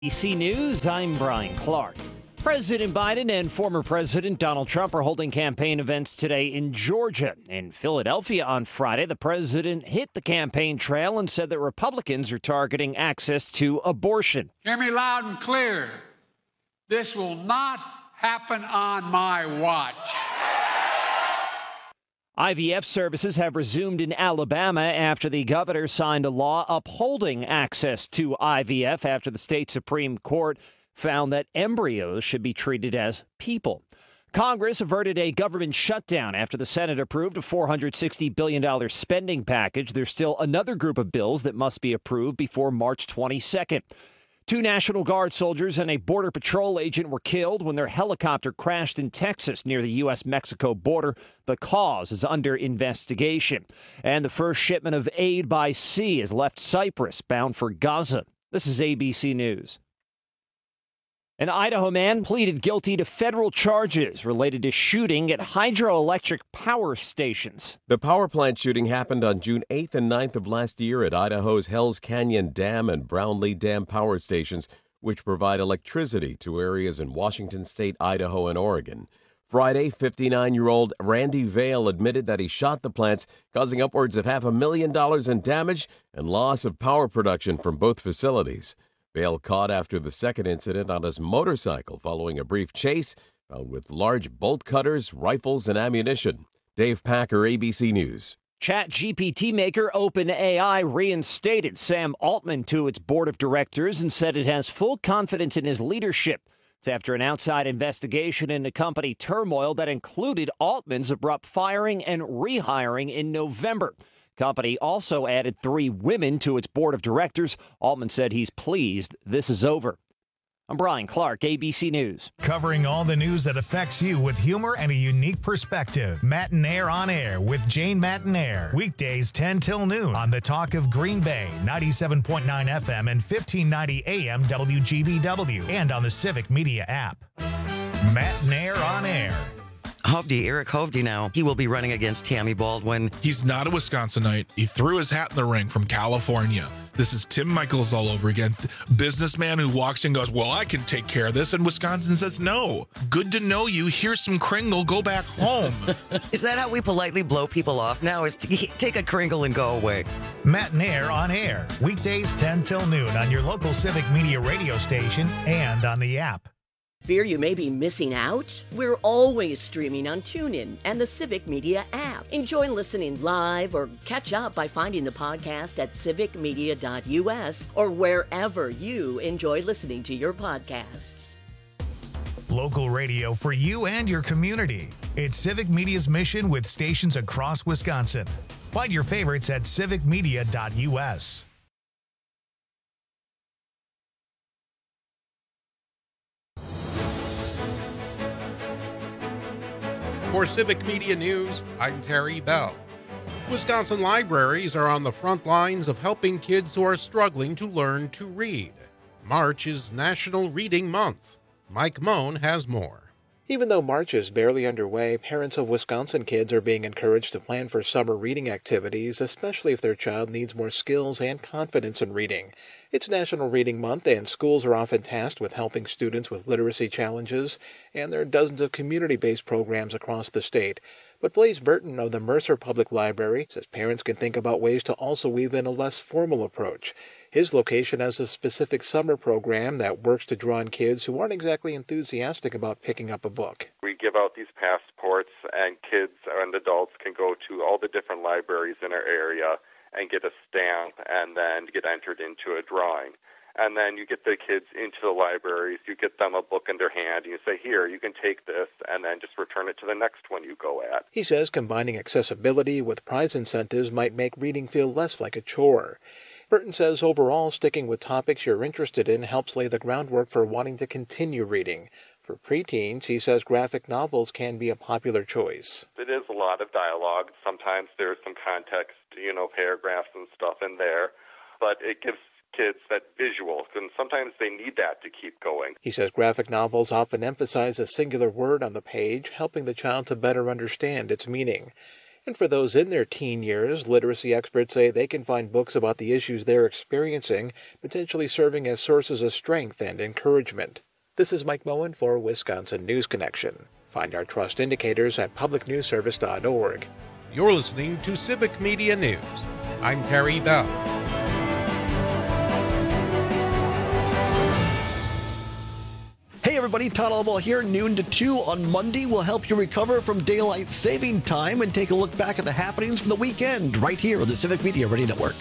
ABC News, I'm Brian Clark. President Biden and former President Donald Trump are holding campaign events today in Georgia. In Philadelphia on Friday, the president hit the campaign trail and said that Republicans are targeting access to abortion. Hear me loud and clear. This will not happen on my watch. IVF services have resumed in Alabama after the governor signed a law upholding access to IVF after the state Supreme Court found that embryos should be treated as people. Congress averted a government shutdown after the Senate approved a $460 billion spending package. There's still another group of bills that must be approved before March 22nd. 2 National Guard soldiers and a Border Patrol agent were killed when their helicopter crashed in Texas near the U.S.-Mexico border. The cause is under investigation. And the first shipment of aid by sea has left Cyprus, bound for Gaza. This is ABC News. An Idaho man pleaded guilty to federal charges related to shooting at hydroelectric power stations. The power plant shooting happened on June 8th and 9th of last year at Idaho's Hells Canyon Dam and Brownlee Dam power stations, which provide electricity to areas in Washington State, Idaho, and Oregon. Friday, 59-year-old Randy Vale admitted that he shot the plants, causing upwards of $500,000 in damage and loss of power production from both facilities. Vale caught after the second incident on his motorcycle following a brief chase, found with large bolt cutters, rifles, and ammunition. Dave Packer, ABC News. ChatGPT maker OpenAI reinstated Sam Altman to its board of directors and said it has full confidence in his leadership. It's after an outside investigation into company turmoil that included Altman's abrupt firing and rehiring in November. Company also added 3 women to its board of directors. Altman said he's pleased this is over. I'm Brian Clark, ABC News. Covering all the news that affects you with humor and a unique perspective. Matinaire on Air with Jane Matinaire. Weekdays 10 till noon on the Talk of Green Bay, 97.9 FM and 1590 AM WGBW, and on the Civic Media app. Matinaire on Air. Eric Hovde now. He will be running against Tammy Baldwin. He's not a Wisconsinite. He threw his hat in the ring from California. This is Tim Michaels all over again. Businessman who walks in and goes, well, I can take care of this. And Wisconsin says, no. Good to know you. Here's some Kringle. Go back home. Is that how we politely blow people off now? Is to take a Kringle and go away? Matinaire on Air. Weekdays 10 till noon on your local Civic Media radio station and on the app. Fear you may be missing out? We're always streaming on TuneIn and the Civic Media app. Enjoy listening live or catch up by finding the podcast at civicmedia.us or wherever you enjoy listening to your podcasts. Local radio for you and your community. It's Civic Media's mission with stations across Wisconsin. Find your favorites at civicmedia.us. For Civic Media News, I'm Terry Bell. Wisconsin libraries are on the front lines of helping kids who are struggling to learn to read. March is National Reading Month. Mike Moan has more. Even though March is barely underway, parents of Wisconsin kids are being encouraged to plan for summer reading activities, especially if their child needs more skills and confidence in reading. It's National Reading Month, and schools are often tasked with helping students with literacy challenges, and there are dozens of community-based programs across the state. But Blaze Burton of the Mercer Public Library says parents can think about ways to also weave in a less formal approach. His location has a specific summer program that works to draw in kids who aren't exactly enthusiastic about picking up a book. We give out these passports, and kids and adults can go to all the different libraries in our area and get a stamp and then get entered into a drawing. And then you get the kids into the libraries, you get them a book in their hand, and you say, here, you can take this, and then just return it to the next one you go at. He says combining accessibility with prize incentives might make reading feel less like a chore. Burton says overall, sticking with topics you're interested in helps lay the groundwork for wanting to continue reading. For preteens, he says graphic novels can be a popular choice. It is a lot of dialogue. Sometimes there's some context, paragraphs and stuff in there, but it gives kids that visual, and sometimes they need that to keep going. He says graphic novels often emphasize a singular word on the page, helping the child to better understand its meaning. And for those in their teen years, literacy experts say they can find books about the issues they're experiencing, potentially serving as sources of strength and encouragement. This is Mike Moen for Wisconsin News Connection. Find our trust indicators at publicnewsservice.org. You're listening to Civic Media News. I'm Terry Bell. Hey everybody, Todd Albaugh here, noon to 2 on Monday. We'll help you recover from daylight saving time and take a look back at the happenings from the weekend right here on the Civic Media Radio Network.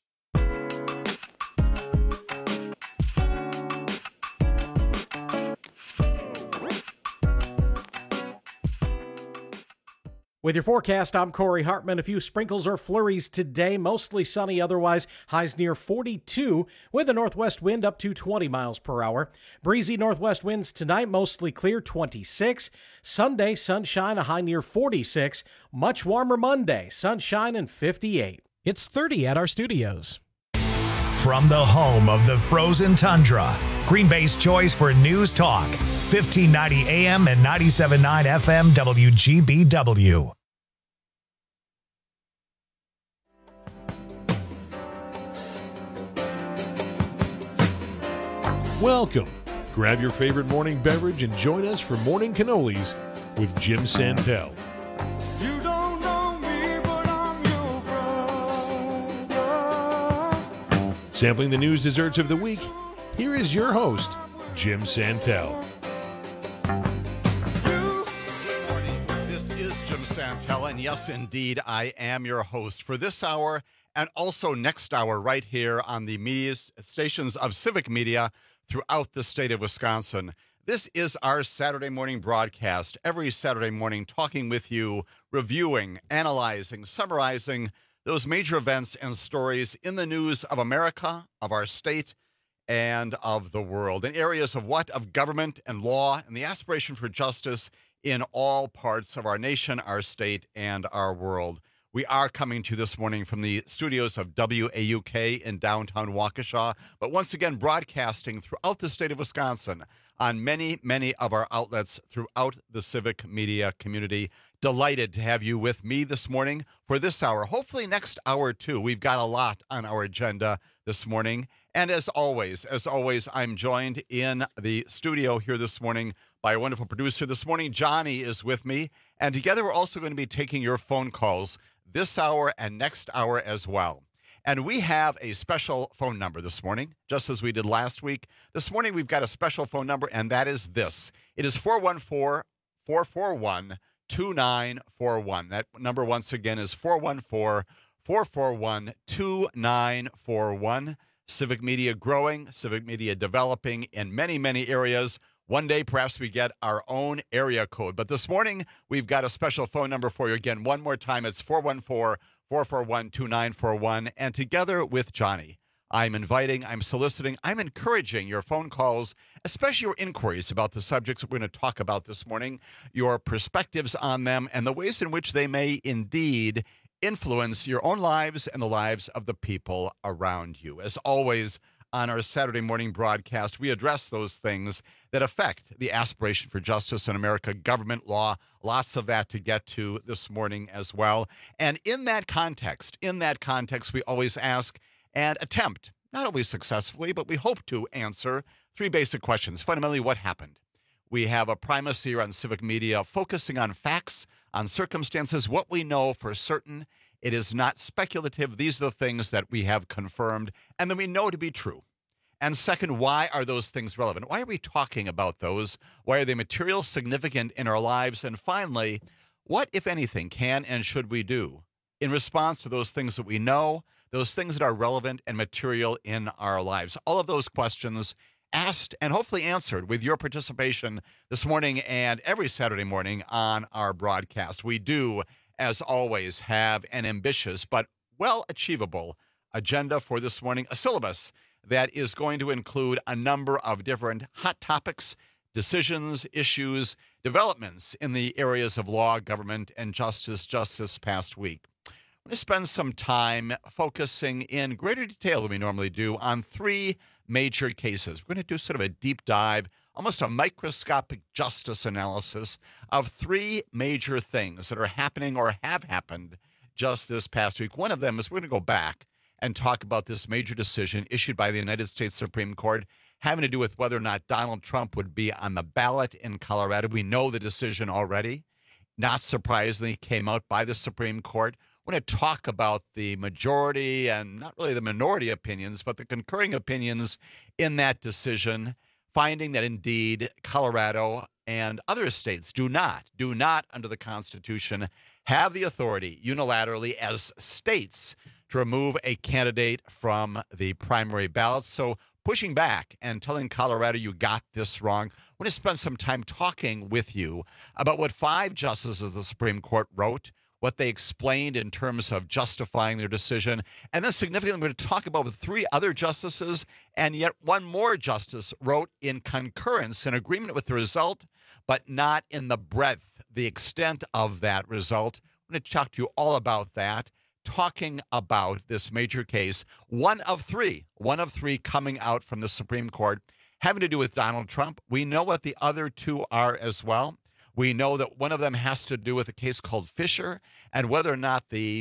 With your forecast, I'm Corey Hartman. A few sprinkles or flurries today, mostly sunny otherwise. Highs near 42 with a northwest wind up to 20 miles per hour. Breezy northwest winds tonight, mostly clear, 26. Sunday, sunshine, a high near 46. Much warmer Monday, sunshine and 58. It's 30 at our studios. From the home of the frozen tundra, Green Bay's choice for news talk, 1590 AM and 97.9 FM WGBW. Welcome. Grab your favorite morning beverage and join us for Morning Cannolis with Jim Santel. You don't know me, but I'm your brother. Sampling the news desserts of the week, here is your host, Jim Santel. Good morning. This is Jim Santel, and yes, indeed, I am your host for this hour and also next hour right here on the media stations of Civic Media throughout the state of Wisconsin. This is our Saturday morning broadcast, every Saturday morning talking with you, reviewing, analyzing, summarizing those major events and stories in the news of America, of our state, and of the world, in areas of what? Of government and law and the aspiration for justice in all parts of our nation, our state, and our world. We are coming to you this morning from the studios of WAUK in downtown Waukesha, but once again broadcasting throughout the state of Wisconsin on many, many of our outlets throughout the civic media community. Delighted to have you with me this morning for this hour. Hopefully next hour, too. We've got a lot on our agenda this morning. And as always, I'm joined in the studio here this morning by a wonderful producer. This morning, Johnny is with me. And together, we're also going to be taking your phone calls this hour and next hour as well. And we have a special phone number this morning, just as we did last week. This morning, we've got a special phone number, and that is this. It is 414-441-2941. That number, once again, is 414-441-2941. Civic Media growing, Civic Media developing in many, many areas. One day, perhaps we get our own area code. But this morning, we've got a special phone number for you. Again, one more time, it's 414-441-2941. And together with Johnny, I'm soliciting, I'm encouraging your phone calls, especially your inquiries about the subjects that we're going to talk about this morning, your perspectives on them, and the ways in which they may indeed influence your own lives and the lives of the people around you. As always, on our Saturday morning broadcast, we address those things that affect the aspiration for justice in America, government, law, lots of that to get to this morning as well. And in that context, we always ask and attempt, not always successfully, but we hope to answer three basic questions. Fundamentally, what happened? We have a primacy here on Civic Media focusing on facts, on circumstances, what we know for certain. It is not speculative. These are the things that we have confirmed and that we know to be true. And second, why are those things relevant? Why are we talking about those? Why are they material, significant in our lives? And finally, what, if anything, can and should we do in response to those things that we know, those things that are relevant and material in our lives? All of those questions asked and hopefully answered with your participation this morning and every Saturday morning on our broadcast. We do, as always, have an ambitious but well-achievable agenda for this morning, a syllabus that is going to include a number of different hot topics, decisions, issues, developments in the areas of law, government, and justice just this past week. I'm going to spend some time focusing in greater detail than we normally do on three major cases. We're going to do sort of a deep dive, almost a microscopic justice analysis of three major things that are happening or have happened just this past week. One of them is we're going to go back and talk about this major decision issued by the United States Supreme Court having to do with whether or not Donald Trump would be on the ballot in Colorado. We know the decision already. Not surprisingly, came out by the Supreme Court. We're going to talk about the majority and not really the minority opinions, but the concurring opinions in that decision, finding that indeed Colorado and other states do not under the Constitution have the authority unilaterally as states to remove a candidate from the primary ballot. So pushing back and telling Colorado you got this wrong. We're going to spend some time talking with you about what 5 justices of the Supreme Court wrote, what they explained in terms of justifying their decision. And then significantly, we're going to talk about what 3 other justices and yet one more justice wrote in concurrence, in agreement with the result, but not in the breadth, the extent of that result. I'm going to talk to you all about that, talking about this major case, one of three coming out from the Supreme Court having to do with Donald Trump. We know what the other 2 are as well. We know that one of them has to do with a case called Fisher and whether or not the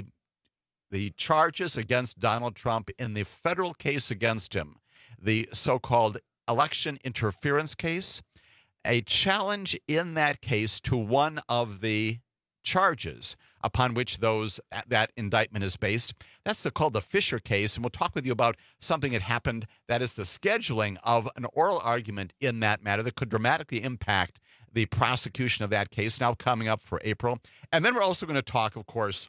charges against Donald Trump in the federal case against him, the so-called election interference case, a challenge in that case to one of the charges upon which that indictment is based. That's called the Fisher case, and we'll talk with you about something that happened, that is the scheduling of an oral argument in that matter that could dramatically impact the prosecution of that case, now coming up for April. And then we're also going to talk, of course,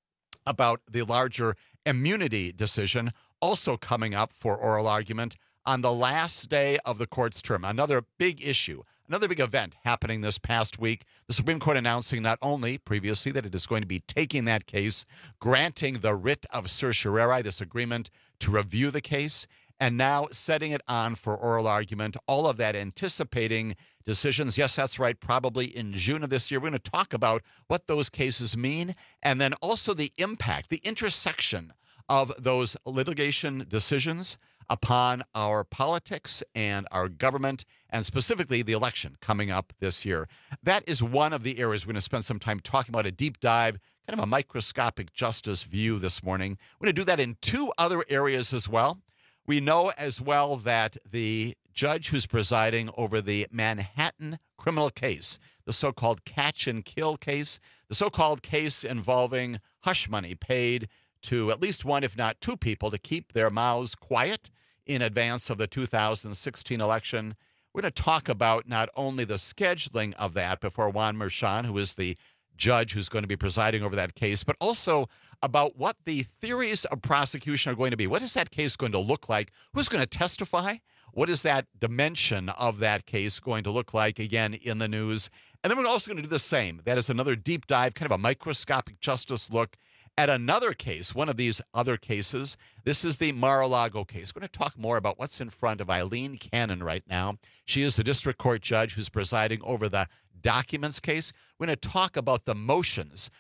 about the larger immunity decision, also coming up for oral argument on the last day of the court's term. Another big issue, another big event happening this past week. The Supreme Court announcing not only previously that it is going to be taking that case, granting the writ of certiorari, this agreement to review the case, and now setting it on for oral argument, all of that anticipating decisions. Yes, that's right, probably in June of this year. We're going to talk about what those cases mean, and then also the impact, the intersection of those litigation decisions upon our politics and our government, and specifically the election coming up this year. That is one of the areas we're going to spend some time talking about, a deep dive, kind of a microscopic justice view this morning. We're going to do that in 2 other areas as well. We know as well that the judge who's presiding over the Manhattan criminal case, the so-called catch and kill case, the so-called case involving hush money paid to at least 1, if not 2 people to keep their mouths quiet in advance of the 2016 election. We're going to talk about not only the scheduling of that before Juan Merchan, who is the judge who's going to be presiding over that case, but also about what the theories of prosecution are going to be. What is that case going to look like? Who's going to testify? What is that dimension of that case going to look like, again, in the news? And then we're also going to do the same. That is another deep dive, kind of a microscopic justice look at another case, one of these other cases. This is the Mar-a-Lago case. We're going to talk more about what's in front of Eileen Cannon right now. She is the district court judge who's presiding over the documents case. We're going to talk about the motions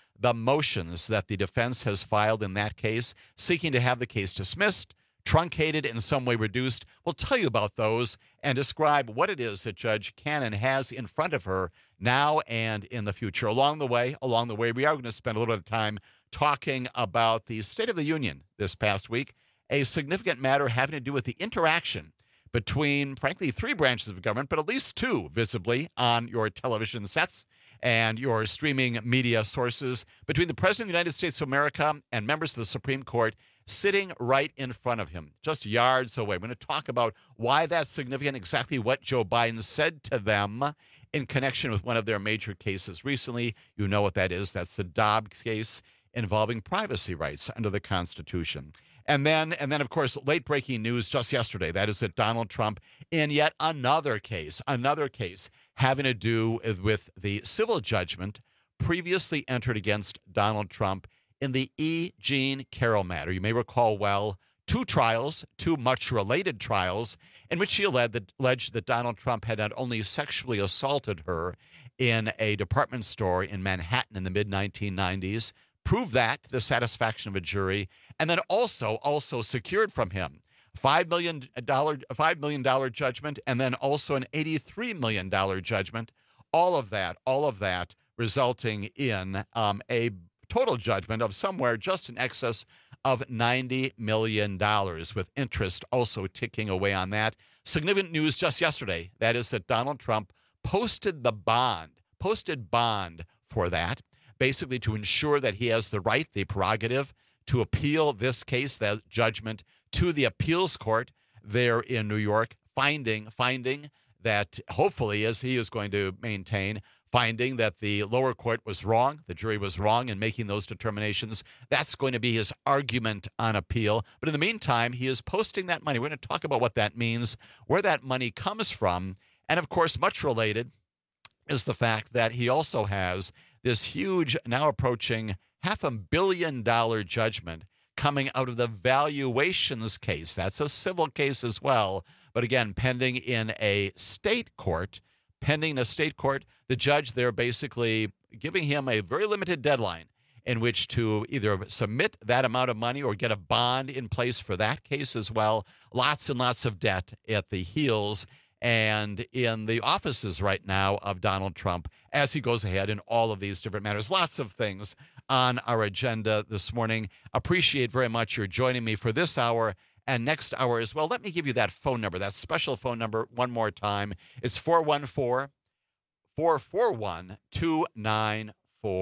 that the defense has filed in that case, seeking to have the case dismissed, truncated, in some way reduced. We'll tell you about those and describe what it is that Judge Cannon has in front of her now and in the future. Along the way, we are going to spend a little bit of time talking about the State of the Union this past week, a significant matter having to do with the interaction between, frankly, 3 branches of government, but at least 2 visibly on your television sets and your streaming media sources, between the President of the United States of America and members of the Supreme Court sitting right in front of him, just yards away. We're going to talk about why that's significant, exactly what Joe Biden said to them in connection with one of their major cases recently. You know what that is. That's the Dobbs case involving privacy rights under the Constitution. And then, of course, late-breaking news just yesterday, that is that Donald Trump, in yet another case having to do with the civil judgment previously entered against Donald Trump in the E. Jean Carroll matter. You may recall well 2 trials, 2 much related trials, in which she alleged that Donald Trump had not only sexually assaulted her in a department store in Manhattan in the mid-1990s, proved that to the satisfaction of a jury, and then also secured from him $5 million judgment, and then also an $83 million judgment. All of that resulting in a total judgment of somewhere just in excess of $90 million, with interest also ticking away on that. Significant news just yesterday, that is that Donald Trump posted bond for that, basically to ensure that he has the right, the prerogative, to appeal this case, that judgment, to the appeals court there in New York, finding that, hopefully, as he is going to maintain, finding that the lower court was wrong, the jury was wrong in making those determinations. That's going to be his argument on appeal. But in the meantime, he is posting that money. We're going to talk about what that means, where that money comes from, and of course, much related is the fact that he also has this huge, now approaching $500 million judgment coming out of the valuations case. That's a civil case as well, but again, pending in a state court. The judge there basically giving him a very limited deadline in which to either submit that amount of money or get a bond in place for that case as well. Lots and lots of debt at the heels and in the offices right now of Donald Trump as he goes ahead in all of these different matters. Lots of things on our agenda this morning. Appreciate very much your joining me for this hour and next hour as well. Let me give you that phone number, that special phone number one more time. It's 414-441-2941.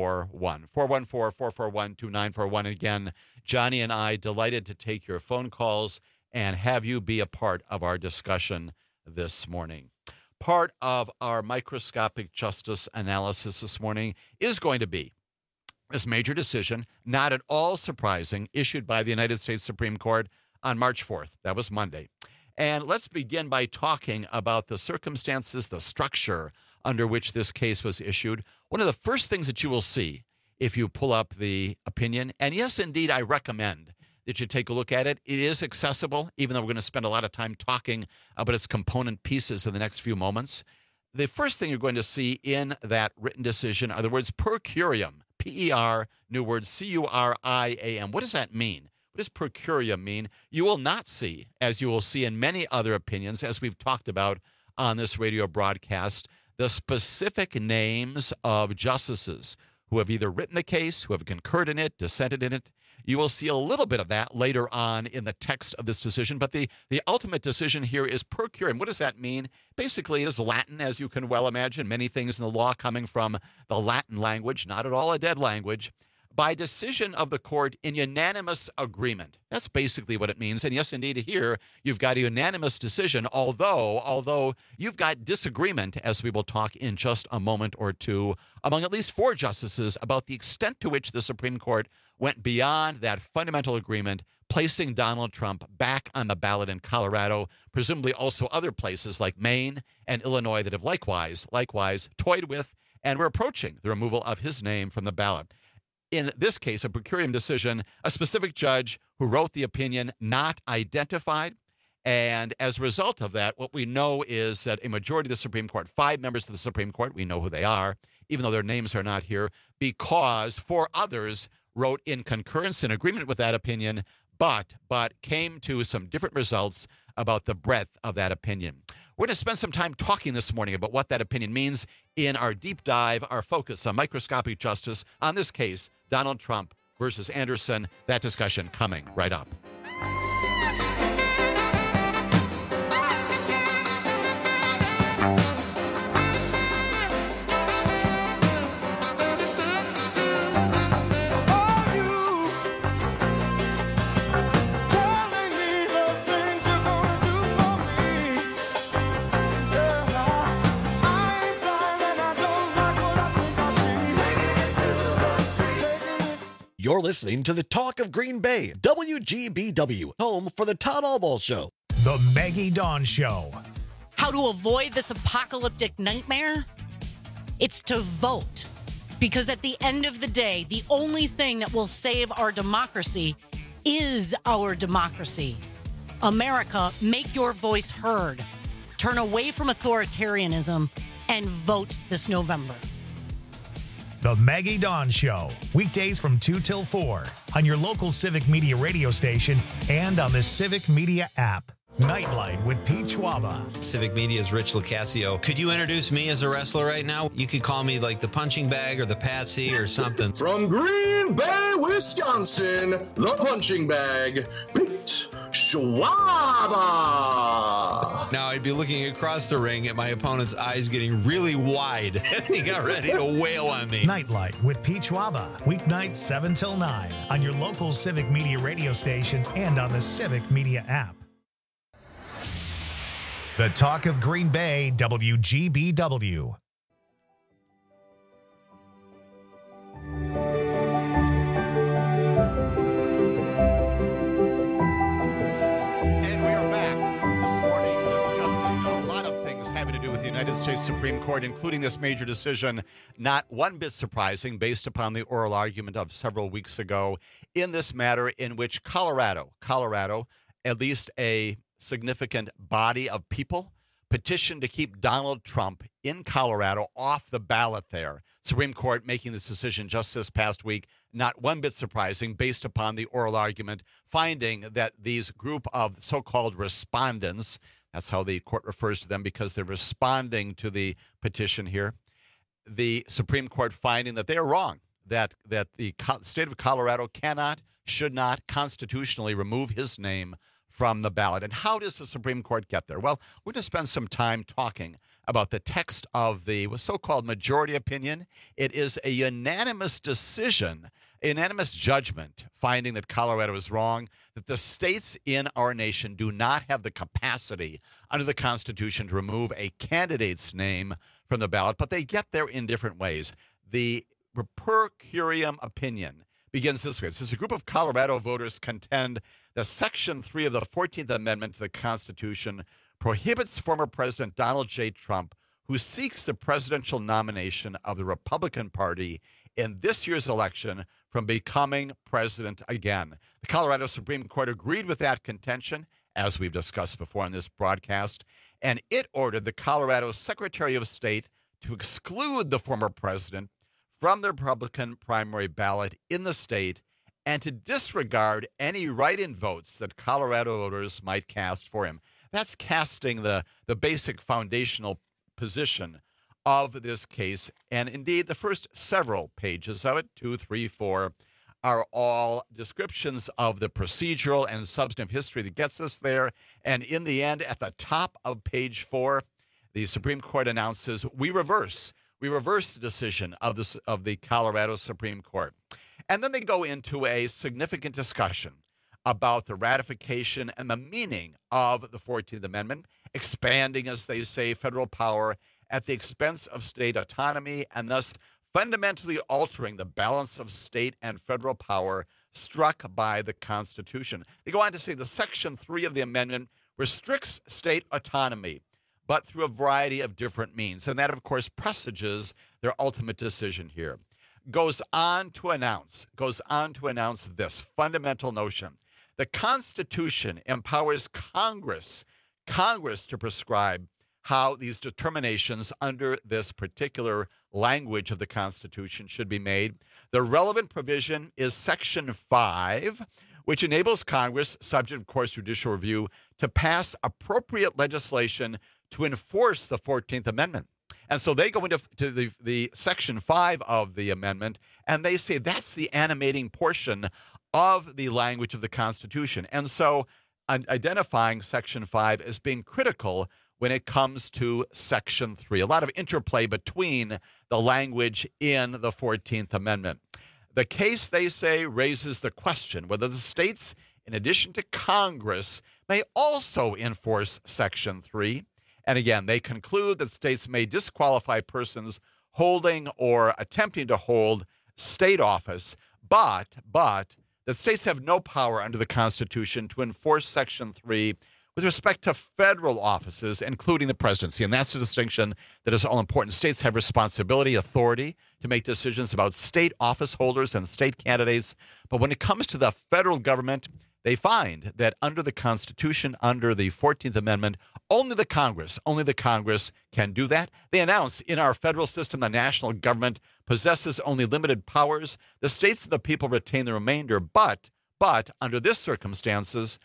414-441-2941. Again, Johnny and I delighted to take your phone calls and have you be a part of our discussion this morning. Part of our microscopic justice analysis this morning is going to be this major decision, not at all surprising, issued by the United States Supreme Court on March 4th. That was Monday. And let's begin by talking about the circumstances, the structure under which this case was issued. One of the first things that you will see if you pull up the opinion, and yes, indeed, I recommend that you take a look at it. It is accessible, even though we're going to spend a lot of time talking about its component pieces in the next few moments. The first thing you're going to see in that written decision are the words per curiam, P-E-R, new word C-U-R-I-A-M. What does that mean? What does per curiam mean? You will not see, as you will see in many other opinions, as we've talked about on this radio broadcast, the specific names of justices who have either written the case, who have concurred in it, dissented in it. You will see a little bit of that later on in the text of this decision, but the ultimate decision here is per curiam. What does that mean? Basically, it is Latin, as you can well imagine, many things in the law coming from the Latin language, not at all a dead language, by decision of the court in unanimous agreement. That's basically what it means. And yes, indeed, here you've got a unanimous decision, although you've got disagreement, as we will talk in just a moment or two, among at least 4 justices about the extent to which the Supreme Court went beyond that fundamental agreement, placing Donald Trump back on the ballot in Colorado, presumably also other places like Maine and Illinois that have likewise toyed with and were approaching the removal of his name from the ballot. In this case, a per curiam decision, a specific judge who wrote the opinion not identified. And as a result of that, what we know is that a majority of the Supreme Court, 5 members of the Supreme Court, we know who they are, even though their names are not here, because 4 others wrote in concurrence and agreement with that opinion, but came to some different results about the breadth of that opinion. We're going to spend some time talking this morning about what that opinion means in our deep dive, our focus on microscopic justice on this case, Donald Trump versus Anderson. That discussion coming right up. You're listening to the Talk of Green Bay, WGBW, home for the Todd Albaugh Show. The Maggie Dawn Show. How to avoid this apocalyptic nightmare? It's to vote. Because at the end of the day, the only thing that will save our democracy is our democracy. America, make your voice heard. Turn away from authoritarianism and vote this November. The Maggie Dawn Show, weekdays from 2 till 4 on your local Civic Media radio station and on the Civic Media app. Nightlight with Pete Schwaba. Civic Media's Rich Locascio. Could you introduce me as a wrestler right now? You could call me like the punching bag or the patsy or something. From Green Bay, Wisconsin, the punching bag, Pete Schwaba. Now I'd be looking across the ring at my opponent's eyes getting really wide as he got ready to wail on me. Nightlight with Pete Schwaba. Weeknights 7 till 9 on your local Civic Media radio station and on the Civic Media app. The Talk of Green Bay, WGBW. And we are back this morning discussing a lot of things having to do with the United States Supreme Court, including this major decision, not one bit surprising based upon the oral argument of several weeks ago in this matter in which Colorado, at least a significant body of people, petitioned to keep Donald Trump in Colorado off the ballot there. Supreme Court making this decision just this past week, not one bit surprising based upon the oral argument, finding that these group of so-called respondents, that's how the court refers to them because they're responding to the petition here, the Supreme Court finding that they are wrong, that the state of Colorado cannot, should not constitutionally remove his name from the ballot. And how does the Supreme Court get there? Well, we're going to spend some time talking about the text of the so-called majority opinion. It is a unanimous decision, a unanimous judgment, finding that Colorado is wrong, that the states in our nation do not have the capacity under the Constitution to remove a candidate's name from the ballot, but they get there in different ways. The per curiam opinion begins this way. It says a group of Colorado voters contend that Section 3 of the 14th Amendment to the Constitution prohibits former President Donald J. Trump, who seeks the presidential nomination of the Republican Party in this year's election, from becoming president again. The Colorado Supreme Court agreed with that contention, as we've discussed before on this broadcast, and it ordered the Colorado Secretary of State to exclude the former president from the Republican primary ballot in the state and to disregard any write-in votes that Colorado voters might cast for him. That's casting the basic foundational position of this case. And indeed, the first several pages of it, 2, 3, 4, are all descriptions of the procedural and substantive history that gets us there. And in the end, at the top of page 4, the Supreme Court announces, we reverse the decision of the Colorado Supreme Court. And then they go into a significant discussion about the ratification and the meaning of the 14th Amendment, expanding, as they say, federal power at the expense of state autonomy, and thus fundamentally altering the balance of state and federal power struck by the Constitution. They go on to say the Section 3 of the amendment restricts state autonomy, but through a variety of different means. And that, of course, presages their ultimate decision here. Goes on to announce this fundamental notion. The Constitution empowers Congress to prescribe how these determinations under this particular language of the Constitution should be made. The relevant provision is Section 5, which enables Congress, subject, of course, to judicial review, to pass appropriate legislation to enforce the 14th Amendment. And so they go into the Section 5 of the amendment, and they say that's the animating portion of the language of the Constitution. And so identifying Section 5 as being critical when it comes to Section 3. A lot of interplay between the language in the 14th Amendment. The case, they say, raises the question whether the states, in addition to Congress, may also enforce Section 3. And again, they conclude that states may disqualify persons holding or attempting to hold state office, but that states have no power under the Constitution to enforce Section 3 with respect to federal offices, including the presidency. And that's the distinction that is all important. States have responsibility, authority to make decisions about state office holders and state candidates. But when it comes to the federal government, They find that under the Constitution, under the 14th Amendment, only the Congress can do that. They announced in our federal system, the national government possesses only limited powers. The states and the people retain the remainder, but under these circumstances,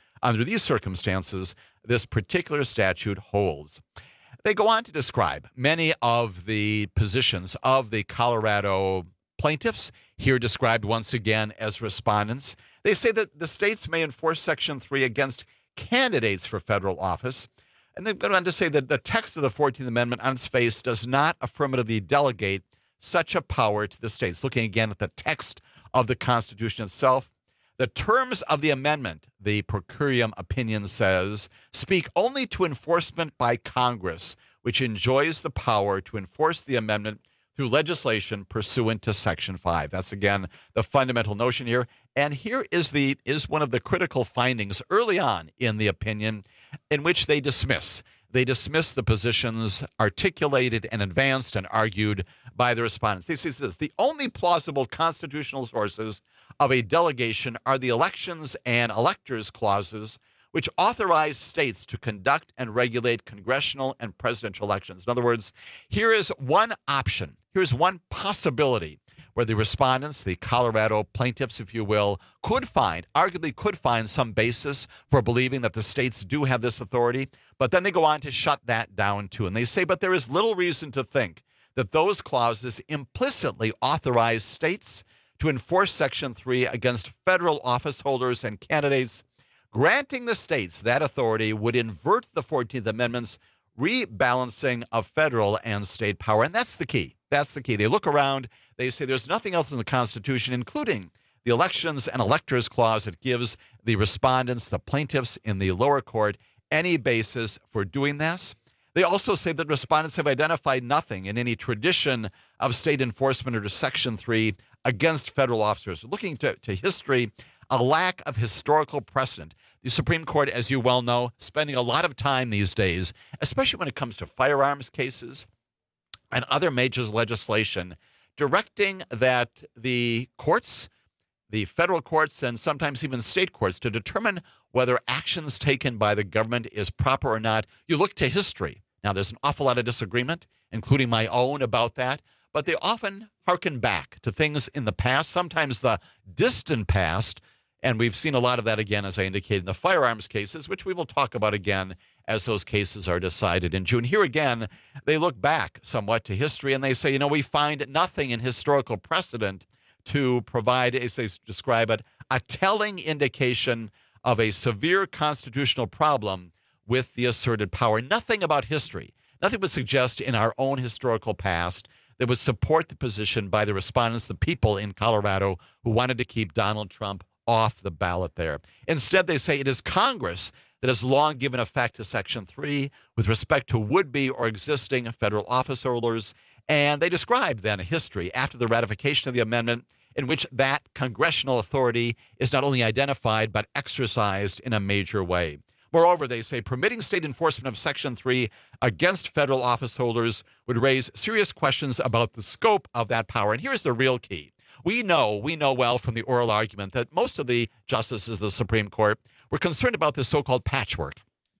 this particular statute holds. They go on to describe many of the positions of the Colorado plaintiffs, here described once again as respondents. They say that the states may enforce Section 3 against candidates for federal office. And they've gone on to say that the text of the 14th Amendment on its face does not affirmatively delegate such a power to the states. Looking again at the text of the Constitution itself, the terms of the amendment, the per curiam opinion says, speak only to enforcement by Congress, which enjoys the power to enforce the amendment through legislation pursuant to Section 5. That's, again, the fundamental notion here. And here is one of the critical findings early on in the opinion in which they dismiss. They dismiss the positions articulated and advanced and argued by the respondents. They say this: the only plausible constitutional sources of a delegation are the elections and electors clauses, which authorize states to conduct and regulate congressional and presidential elections. In other words, here is one option. Here's one possibility where the respondents, the Colorado plaintiffs, if you will, arguably could find some basis for believing that the states do have this authority. But then they go on to shut that down too. And they say, but there is little reason to think that those clauses implicitly authorize states to enforce Section 3 against federal office holders and candidates. Granting the states that authority would invert the 14th Amendment's rebalancing of federal and state power. And that's the key. That's the key. They look around. They say there's nothing else in the Constitution, including the elections and electors clause, that gives the respondents, the plaintiffs in the lower court, any basis for doing this. They also say that respondents have identified nothing in any tradition of state enforcement under Section 3 against federal officers. Looking to history, a lack of historical precedent. The Supreme Court, as you well know, spending a lot of time these days, especially when it comes to firearms cases and other major legislation, directing that the courts, the federal courts, and sometimes even state courts, to determine whether actions taken by the government is proper or not. You look to history. Now, there's an awful lot of disagreement, including my own, about that, but they often hearken back to things in the past, sometimes the distant past, and we've seen a lot of that again, as I indicated, in the firearms cases, which we will talk about again as those cases are decided in June. Here again, they look back somewhat to history, and they say, we find nothing in historical precedent to provide, as they describe it, a telling indication of a severe constitutional problem with the asserted power. Nothing about history, nothing would suggest in our own historical past that would support the position by the respondents, the people in Colorado who wanted to keep Donald Trump off the ballot there. Instead, they say it is Congress that has long given effect to Section 3 with respect to would-be or existing federal office holders. And they describe then a history after the ratification of the amendment in which that congressional authority is not only identified but exercised in a major way. Moreover, they say permitting state enforcement of Section 3 against federal office holders would raise serious questions about the scope of that power. And here's the real key. We know well from the oral argument that most of the justices of the Supreme Court were concerned about this so-called patchwork.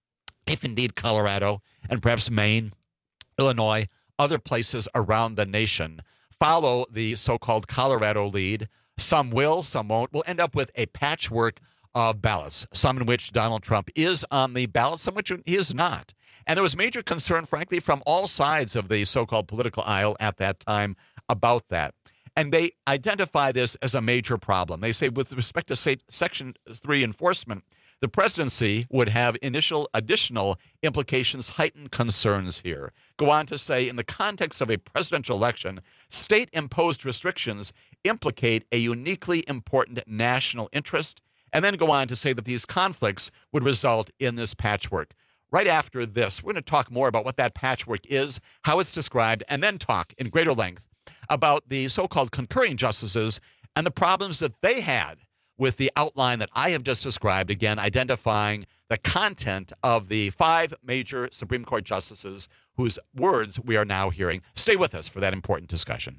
If indeed Colorado and perhaps Maine, Illinois, other places around the nation follow the so-called Colorado lead, some will, some won't, we'll end up with a patchwork of ballots, some in which Donald Trump is on the ballot, some in which he is not. And there was major concern, frankly, from all sides of the so-called political aisle at that time about that. And they identify this as a major problem. They say with respect to Section 3 enforcement, the presidency would have additional implications, heightened concerns here. Go on to say, in the context of a presidential election, state-imposed restrictions implicate a uniquely important national interest, and then go on to say that these conflicts would result in this patchwork. Right after this, we're going to talk more about what that patchwork is, how it's described, and then talk in greater length about the so-called concurring justices and the problems that they had with the outline that I have just described, again, identifying the content of the 5 major Supreme Court justices whose words we are now hearing. Stay with us for that important discussion.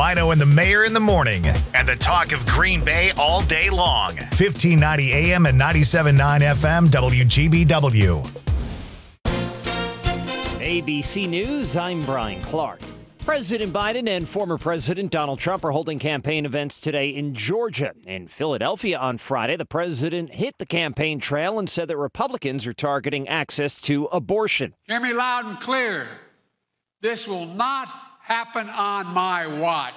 Mino and the Mayor in the morning, and the talk of Green Bay all day long. 1590 AM and 97.9 FM WGBW. ABC News, I'm Brian Clark. President Biden and former President Donald Trump are holding campaign events today in Georgia. In Philadelphia on Friday, the president hit the campaign trail and said that Republicans are targeting access to abortion. Hear me loud and clear. This will not happen on my watch.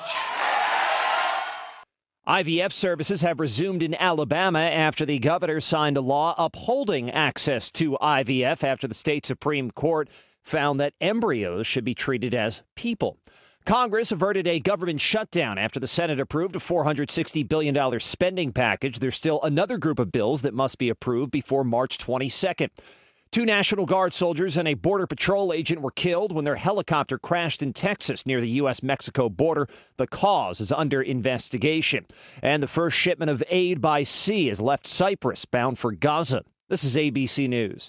IVF services have resumed in Alabama after the governor signed a law upholding access to IVF after the state Supreme Court found that embryos should be treated as people. Congress averted a government shutdown after the Senate approved a $460 billion spending package. There's still another group of bills that must be approved before March 22nd. 2 National Guard soldiers and a Border Patrol agent were killed when their helicopter crashed in Texas near the U.S.-Mexico border. The cause is under investigation. And the first shipment of aid by sea has left Cyprus, bound for Gaza. This is ABC News.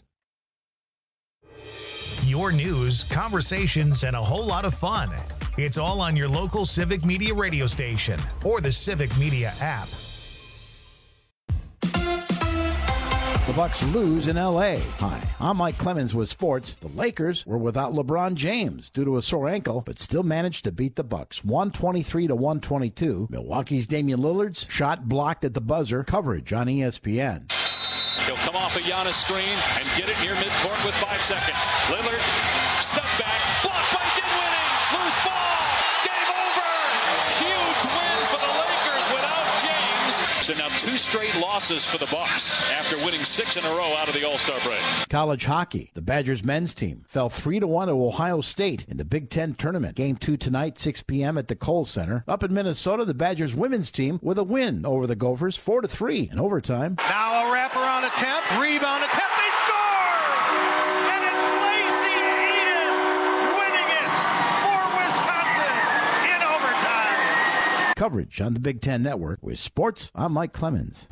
Your news, conversations, and a whole lot of fun. It's all on your local Civic Media radio station or the Civic Media app. The Bucks lose in L.A. Hi, I'm Mike Clemens with sports. The Lakers were without LeBron James due to a sore ankle, but still managed to beat the Bucks 123-122. Milwaukee's Damian Lillard's shot blocked at the buzzer. Coverage on ESPN. He'll come off a Giannis screen and get it near midcourt with 5 seconds. Lillard, step back, blocked by Dinwiddie, loose ball, game over. Huge win for the Lakers without James. So now 2 straight losses for the Bucks after winning 6 in a row out of the All-Star break. College hockey. The Badgers men's team fell 3-1 to Ohio State in the Big Ten tournament. Game 2 tonight, 6 p.m. at the Kohl Center. Up in Minnesota, the Badgers women's team with a win over the Gophers, 4-3 in overtime. Now a wraparound attempt, rebound attempt, they score! And it's Lacey Eden winning it for Wisconsin in overtime. Coverage on the Big Ten Network. With sports, I'm Mike Clemens.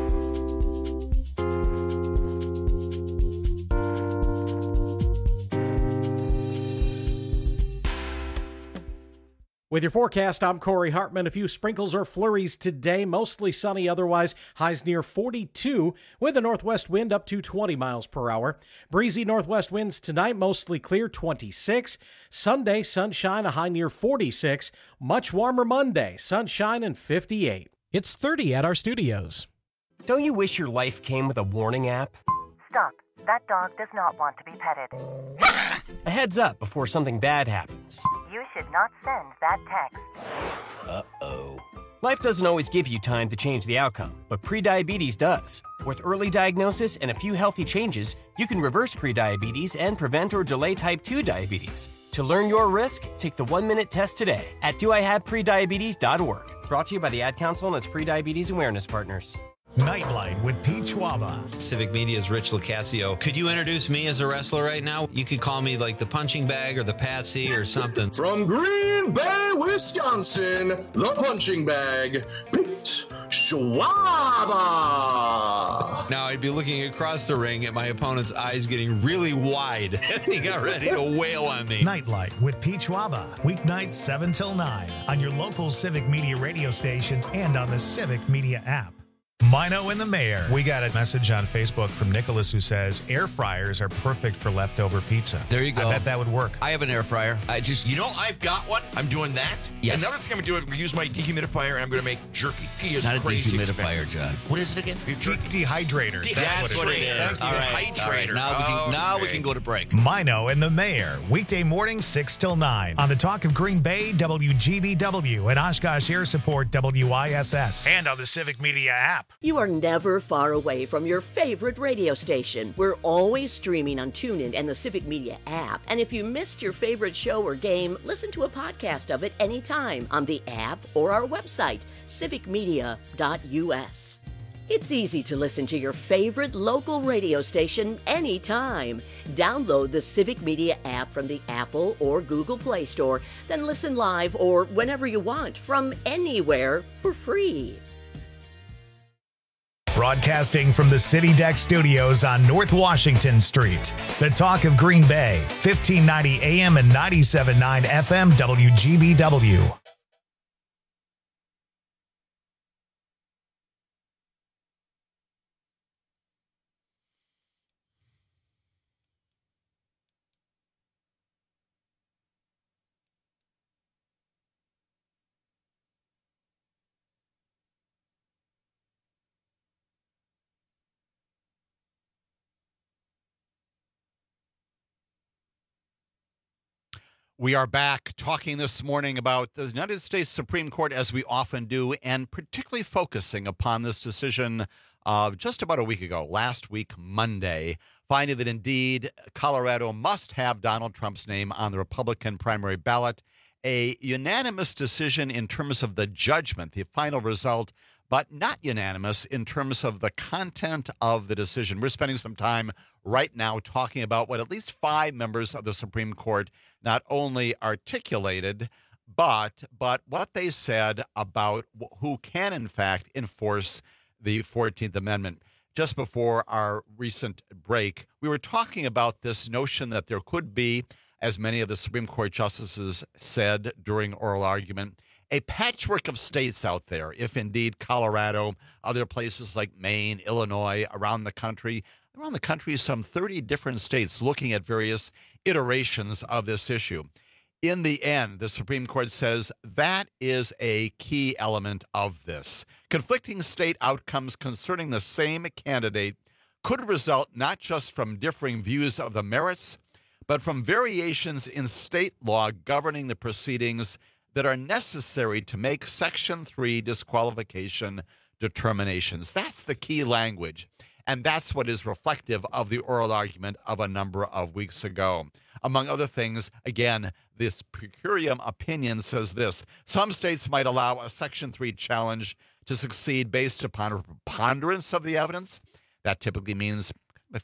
With your forecast, I'm Corey Hartman. A few sprinkles or flurries today, mostly sunny otherwise. Highs near 42 with a northwest wind up to 20 miles per hour. Breezy northwest winds tonight, mostly clear, 26. Sunday, sunshine, a high near 46. Much warmer Monday, sunshine and 58. It's 30 at our studios. Don't you wish your life came with a warning app? Stop. That dog does not want to be petted. A heads up before something bad happens. You should not send that text. Uh-oh. Life doesn't always give you time to change the outcome, but prediabetes does. With early diagnosis and a few healthy changes, you can reverse prediabetes and prevent or delay type 2 diabetes. To learn your risk, take the 1-minute test today at doihaveprediabetes.org. Brought to you by the Ad Council and its prediabetes awareness partners. Nightlight with Pete Schwaba. Civic Media's Rich Lucasio. Could you introduce me as a wrestler right now? You could call me like the punching bag or the patsy or something. From Green Bay, Wisconsin, the punching bag, Pete Schwaba. Now I'd be looking across the ring at my opponent's eyes getting really wide as he got ready to wail on me. Nightlight with Pete Schwaba. Weeknights 7 till 9 on your local Civic Media radio station and on the Civic Media app. Mino and the Mayor. We got a message on Facebook from Nicholas who says air fryers are perfect for leftover pizza. There you go. I bet that would work. I have an air fryer. I've got one. I'm doing that. Yes. Another thing I'm going to do is use my dehumidifier, and I'm going to make jerky. It's not a dehumidifier, John. What is it again? Dehydrator. That's what it is. All right. Now we can go to break. Mino and the Mayor. Weekday morning 6 till 9 on the Talk of Green Bay, WGBW, and Oshkosh Air Support, WISS, and on the Civic Media app. You are never far away from your favorite radio station. We're always streaming on TuneIn and the Civic Media app. And if you missed your favorite show or game, listen to a podcast of it anytime on the app or our website, civicmedia.us. It's easy to listen to your favorite local radio station anytime. Download the Civic Media app from the Apple or Google Play Store, then listen live or whenever you want from anywhere for free. Broadcasting from the City Deck Studios on North Washington Street. The Talk of Green Bay, 1590 AM and 97.9 FM WGBW. We are back talking this morning about the United States Supreme Court, as we often do, and particularly focusing upon this decision of just about a week ago, last week, Monday, finding that indeed Colorado must have Donald Trump's name on the Republican primary ballot. A unanimous decision in terms of the judgment, the final result, but not unanimous in terms of the content of the decision. We're spending some time right now talking about what at least 5 members of the Supreme Court not only articulated, but what they said about who can, in fact, enforce the 14th Amendment. Just before our recent break, we were talking about this notion that there could be, as many of the Supreme Court justices said during oral argument, a patchwork of states out there, if indeed Colorado, other places like Maine, Illinois, around the country, some 30 different states looking at various iterations of this issue. In the end, the Supreme Court says that is a key element of this. Conflicting state outcomes concerning the same candidate could result not just from differing views of the merits, but from variations in state law governing the proceedings that are necessary to make Section 3 disqualification determinations. That's the key language, and that's what is reflective of the oral argument of a number of weeks ago. Among other things, again, this per curiam opinion says this: some states might allow a Section 3 challenge to succeed based upon a preponderance of the evidence. That typically means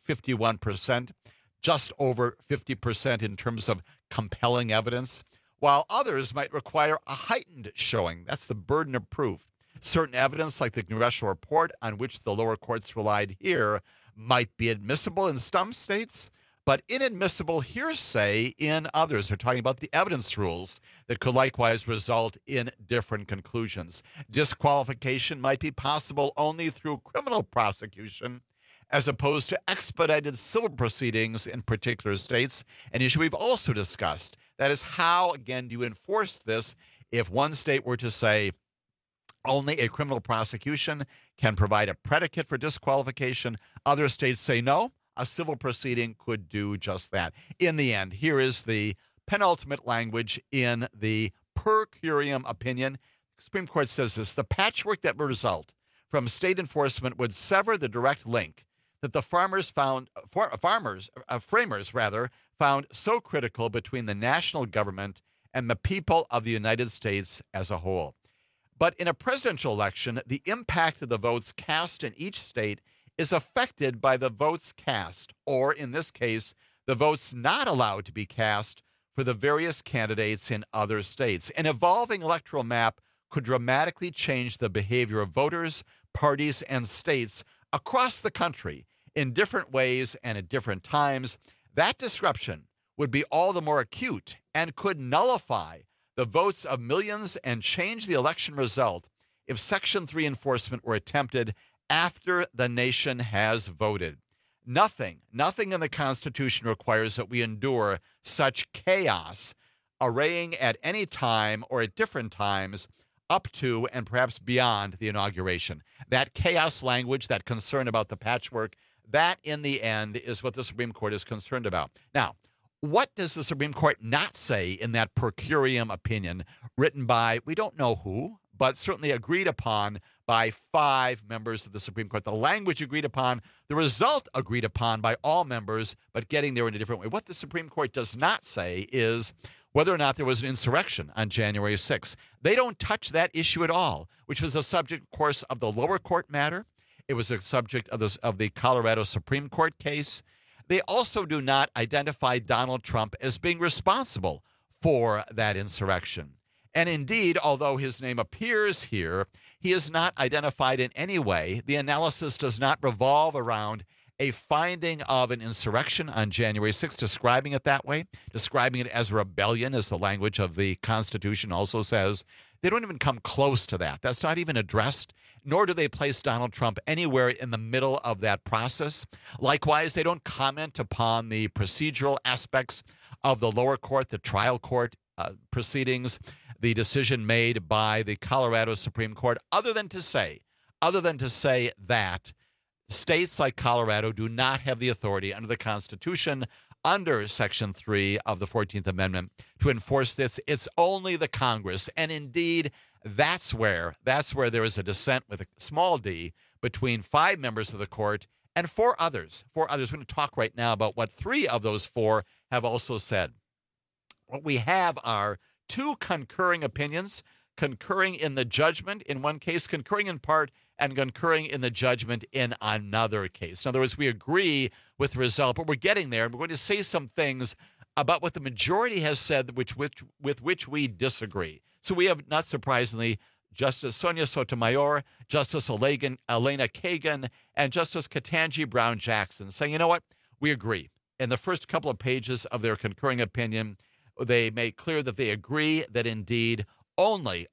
51%, just over 50% in terms of compelling evidence, while others might require a heightened showing. That's the burden of proof. Certain evidence, like the congressional report on which the lower courts relied here, might be admissible in some states, but inadmissible hearsay in others. They're talking about the evidence rules that could likewise result in different conclusions. Disqualification might be possible only through criminal prosecution, as opposed to expedited civil proceedings in particular states, an issue we've also discussed. That is, how, again, do you enforce this if one state were to say only a criminal prosecution can provide a predicate for disqualification? Other states say no, a civil proceeding could do just that. In the end, here is the penultimate language in the per curiam opinion. The Supreme Court says this: the patchwork that would result from state enforcement would sever the direct link that the framers found so critical between the national government and the people of the United States as a whole. But in a presidential election, the impact of the votes cast in each state is affected by the votes cast, or in this case, the votes not allowed to be cast for the various candidates in other states. An evolving electoral map could dramatically change the behavior of voters, parties, and states across the country in different ways and at different times. That disruption would be all the more acute and could nullify the votes of millions and change the election result if Section 3 enforcement were attempted after the nation has voted. Nothing in the Constitution requires that we endure such chaos arraying at any time or at different times up to and perhaps beyond the inauguration. That chaos language, that concern about the patchwork, that in the end is what the Supreme Court is concerned about. Now, what does the Supreme Court not say in that per curiam opinion written by, we don't know who, but certainly agreed upon by 5 members of the Supreme Court? The language agreed upon, the result agreed upon by all members, but getting there in a different way. What the Supreme Court does not say is whether or not there was an insurrection on January 6th. They don't touch that issue at all, which was a subject, of course, of the lower court matter. It was a subject of the Colorado Supreme Court case. They also do not identify Donald Trump as being responsible for that insurrection. And indeed, although his name appears here, he is not identified in any way. The analysis does not revolve around a finding of an insurrection on January 6th, describing it that way, describing it as rebellion, as the language of the Constitution also says. They don't even come close to that. That's not even addressed, nor do they place Donald Trump anywhere in the middle of that process. Likewise, they don't comment upon the procedural aspects of the lower court, the trial court proceedings, the decision made by the Colorado Supreme Court, other than to say that states like Colorado do not have the authority under the Constitution under Section 3 of the 14th Amendment to enforce this. It's only the Congress. And indeed, that's where there is a dissent with a small d between 5 members of the court and 4 others. 4 others. We're going to talk right now about what 3 of those 4 have also said. What we have are 2 concurring opinions, concurring in the judgment in one case, concurring in part, and concurring in the judgment in another case. In other words, we agree with the result, but we're getting there. We're going to say some things about what the majority has said with which we disagree. So we have, not surprisingly, Justice Sonia Sotomayor, Justice Elena Kagan, and Justice Ketanji Brown Jackson saying, you know what, we agree. In the first couple of pages of their concurring opinion, they make clear that they agree that indeed only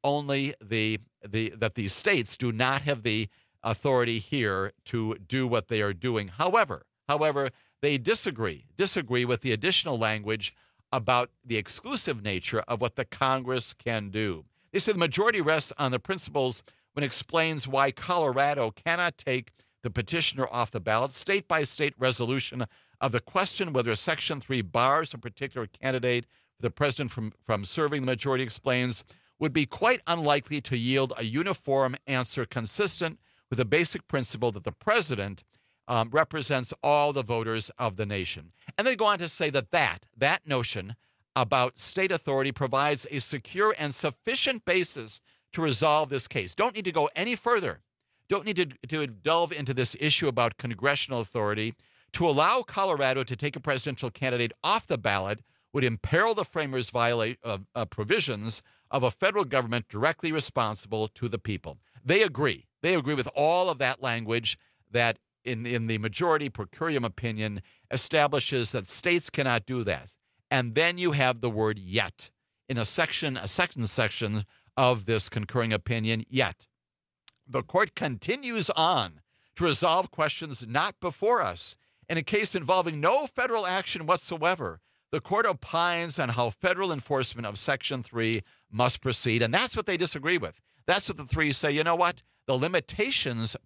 that the states do not have the authority here to do what they are doing. However, they disagree with the additional language about the exclusive nature of what the Congress can do. They say the majority rests on the principles when it explains why Colorado cannot take the petitioner off the ballot. State-by-state resolution of the question whether Section 3 bars a particular candidate for the president from serving, the majority explains, would be quite unlikely to yield a uniform answer consistent with the basic principle that the president represents all the voters of the nation. And they go on to say that notion about state authority provides a secure and sufficient basis to resolve this case. Don't need to go any further. Don't need to delve into this issue about congressional authority. To allow Colorado to take a presidential candidate off the ballot would imperil the framers' provisions of a federal government directly responsible to the people. They agree. They agree with all of that language that in the majority per curiam opinion establishes that states cannot do that. And then you have the word yet in a second section of this concurring opinion, yet. The court continues on to resolve questions not before us. In a case involving no federal action whatsoever, the court opines on how federal enforcement of Section 3 must proceed, and that's what they disagree with. That's what the 3 say, you know what? The limitations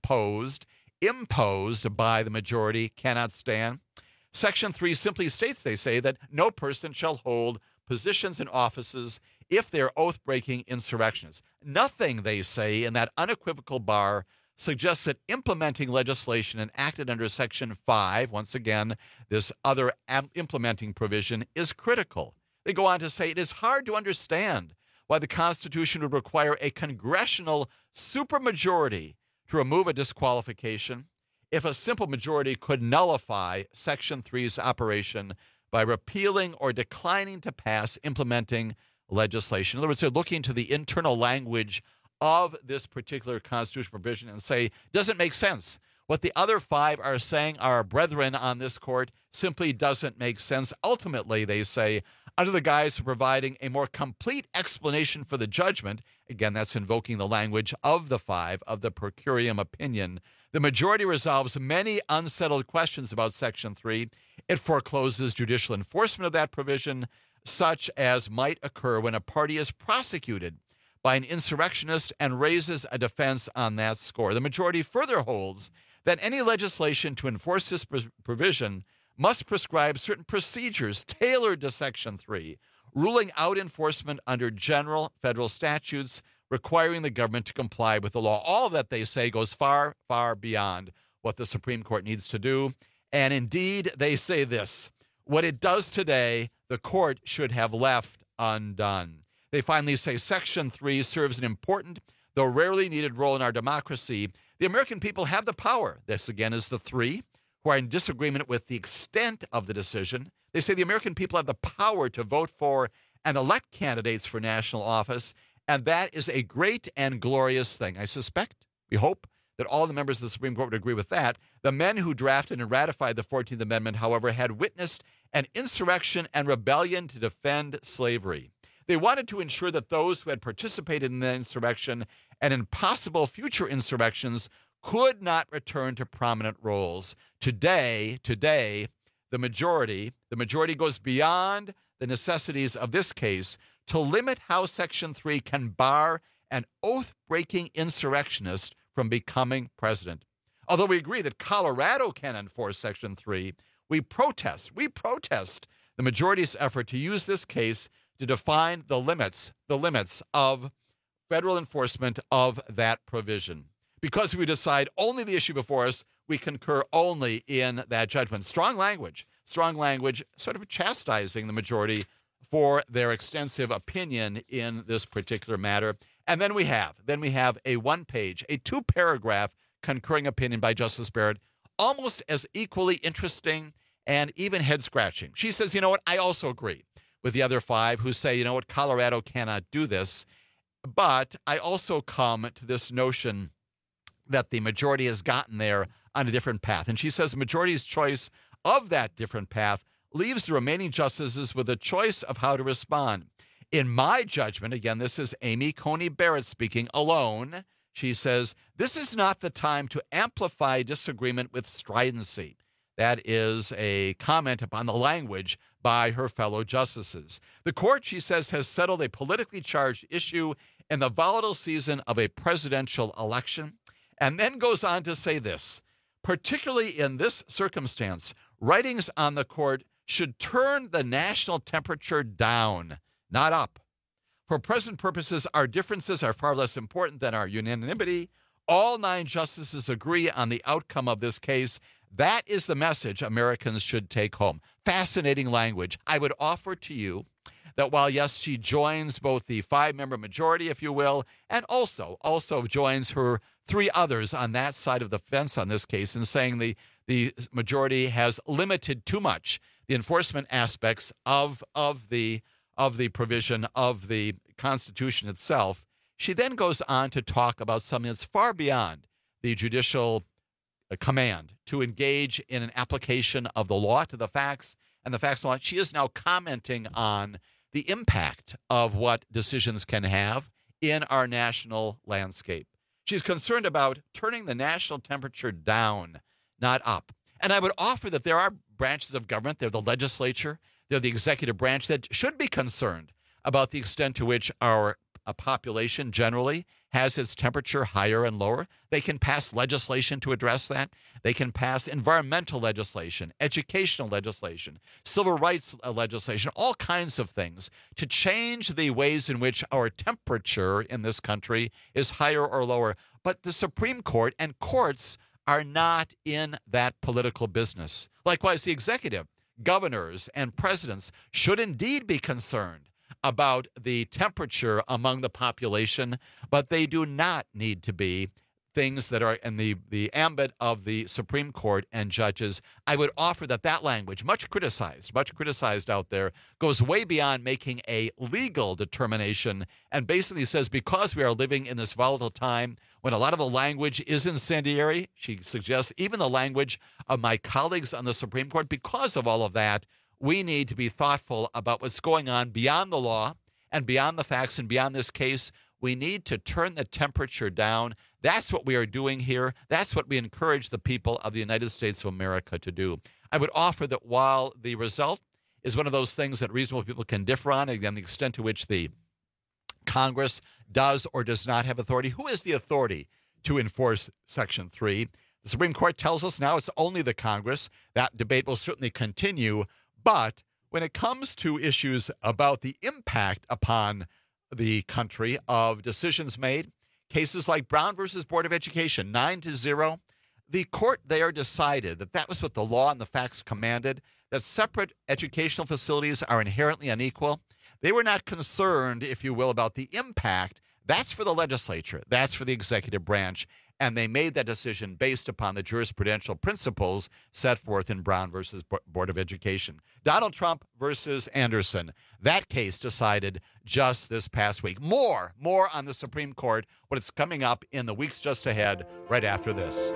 imposed by the majority cannot stand. Section 3 simply states, they say, that no person shall hold positions in offices if they're oath-breaking insurrectionists. Nothing, they say, in that unequivocal bar suggests that implementing legislation enacted under Section 5, once again, this other implementing provision, is critical. They go on to say it is hard to understand why the Constitution would require a congressional supermajority to remove a disqualification if a simple majority could nullify Section 3's operation by repealing or declining to pass implementing legislation. In other words, they're looking to the internal language of this particular constitutional provision and say, doesn't make sense. What the other 5 are saying, our brethren on this court, simply doesn't make sense. Ultimately, they say, under the guise of providing a more complete explanation for the judgment, again, that's invoking the language of the 5 of the per curiam opinion, the majority resolves many unsettled questions about Section 3. It forecloses judicial enforcement of that provision, such as might occur when a party is prosecuted by an insurrectionist and raises a defense on that score. The majority further holds that any legislation to enforce this provision must prescribe certain procedures tailored to Section 3, ruling out enforcement under general federal statutes requiring the government to comply with the law. All of that, they say, goes far, far beyond what the Supreme Court needs to do. And indeed, they say this, what it does today, the court should have left undone. They finally say Section 3 serves an important, though rarely needed role in our democracy. The American people have the power. This, again, is the 3 who are in disagreement with the extent of the decision. They say the American people have the power to vote for and elect candidates for national office, and that is a great and glorious thing. I suspect, we hope, that all the members of the Supreme Court would agree with that. The men who drafted and ratified the 14th Amendment, however, had witnessed an insurrection and rebellion to defend slavery. They wanted to ensure that those who had participated in the insurrection and in possible future insurrections could not return to prominent roles. Today, the majority goes beyond the necessities of this case to limit how Section 3 can bar an oath-breaking insurrectionist from becoming president. Although we agree that Colorado can enforce Section 3, We protest the majority's effort to use this case to define the limits of federal enforcement of that provision. Because we decide only the issue before us, we concur only in that judgment. Strong language, sort of chastising the majority for their extensive opinion in this particular matter. And then we have a one-page, a two-paragraph concurring opinion by Justice Barrett, almost as equally interesting and even head-scratching. She says, you know what, I also agree with the other five who say, you know what, Colorado cannot do this. But I also come to this notion that the majority has gotten there on a different path. And she says the majority's choice of that different path leaves the remaining justices with a choice of how to respond. In my judgment, again, this is Amy Coney Barrett speaking alone. She says, this is not the time to amplify disagreement with stridency. That is a comment upon the language by her fellow justices. The court, she says, has settled a politically charged issue in the volatile season of a presidential election, and then goes on to say this: particularly in this circumstance, writings on the court should turn the national temperature down, not up. For present purposes, our differences are far less important than our unanimity. All 9 justices agree on the outcome of this case. That is the message Americans should take home. Fascinating language. I would offer to you that while, yes, she joins both the 5-member majority, if you will, and also joins her 3 others on that side of the fence on this case in saying the majority has limited too much the enforcement aspects of the provision of the Constitution itself, she then goes on to talk about something that's far beyond the judicial command to engage in an application of the law to the facts and the facts of the law. She is now commenting on the impact of what decisions can have in our national landscape. She's concerned about turning the national temperature down, not up. And I would offer that there are branches of government, they're the legislature, they're the executive branch, that should be concerned about the extent to which our population generally has its temperature higher and lower. They can pass legislation to address that. They can pass environmental legislation, educational legislation, civil rights legislation, all kinds of things to change the ways in which our temperature in this country is higher or lower. But the Supreme Court and courts are not in that political business. Likewise, the executive, governors, and presidents should indeed be concerned about the temperature among the population, but they do not need to be things that are in the ambit of the Supreme Court and judges. I would offer that language, much criticized out there, goes way beyond making a legal determination and basically says because we are living in this volatile time when a lot of the language is incendiary, she suggests even the language of my colleagues on the Supreme Court, because of all of that, we need to be thoughtful about what's going on beyond the law and beyond the facts and beyond this case. We need to turn the temperature down. That's what we are doing here. That's what we encourage the people of the United States of America to do. I would offer that while the result is one of those things that reasonable people can differ on, again, the extent to which the Congress does or does not have authority. Who has the authority to enforce Section 3? The Supreme Court tells us now it's only the Congress. That debate will certainly continue. But when it comes to issues about the impact upon the country of decisions made, cases like Brown versus Board of Education, 9-0, the court there decided that was what the law and the facts commanded, that separate educational facilities are inherently unequal. They were not concerned, if you will, about the impact. That's for the legislature. That's for the executive branch. And they made that decision based upon the jurisprudential principles set forth in Brown versus Board of Education. Donald Trump versus Anderson. That case decided just this past week. More on the Supreme Court, what is coming up in the weeks just ahead, right after this.